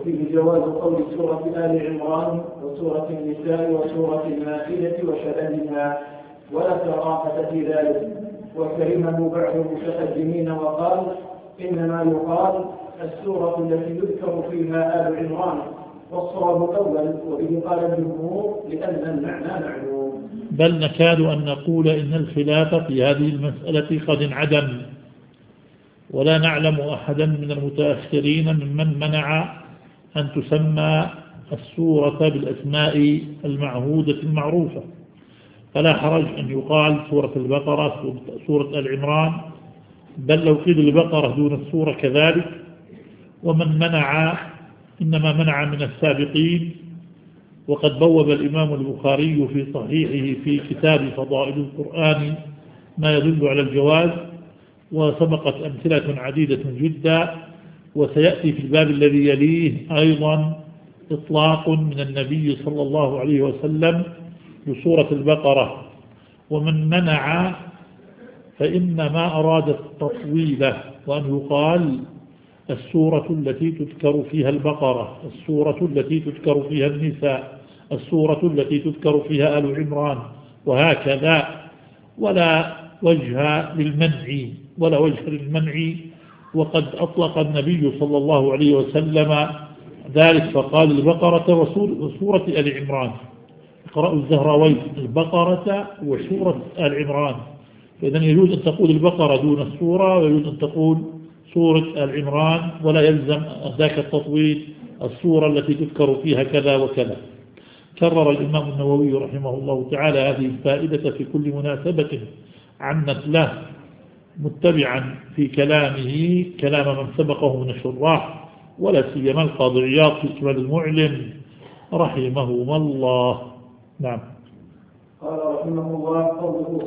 وفيه جواز قول سورة آل عمران وسورة النساء وسورة المائدة وشبهها ولا كراهة في ذلك، وكرمه بعض المتقدمين وقال إنما يقال السورة التي يذكر فيها آل عمران، والصواب الأول وبه قال الجمهور لأن المعنى معلوم. بل نكاد أن نقول إن الخلاف في هذه المسألة قد انعدم، ولا نعلم أحدا من المتأخرين ممن منع أن تسمى السورة بالأسماء المعهودة المعروفة، فلا حرج أن يقال سورة البقرة سورة آل عمران، بل لو قيل البقرة دون السورة كذلك. ومن منع إنما منع من السابقين، وقد بوب الإمام البخاري في صحيحه في كتاب فضائل القرآن ما يدل على الجواز، وسبقت أمثلة عديدة جدا، وسيأتي في الباب الذي يليه أيضا إطلاق من النبي صلى الله عليه وسلم بسورة البقرة. ومن منع فإنما أراد التطويل، وأن يقال السورة التي تذكر فيها البقرة، السورة التي تذكر فيها النساء، السورة التي تذكر فيها آل عمران، وهكذا، ولا وجه للمنع. وقد أطلق النبي صلى الله عليه وسلم ذلك فقال البقرة وسورة آل عمران. اقرأوا الزهراوين البقرة وسورة آل عمران، فإذن يجوز أن تقول البقرة دون السورة، ويجوز أن تقول سورة آل عمران، ولا يلزم ذاك التطويل السورة التي تذكر فيها كذا وكذا. كرر الإمام النووي رحمه الله تعالى هذه الفائدة في كل مناسبة عنت له، متبعا في كلامه كلام من سبقه من الشراح، ولا سيما القاضي عياض في إكمال المعلم رحمهما الله. نعم. قال رحمه الله قوله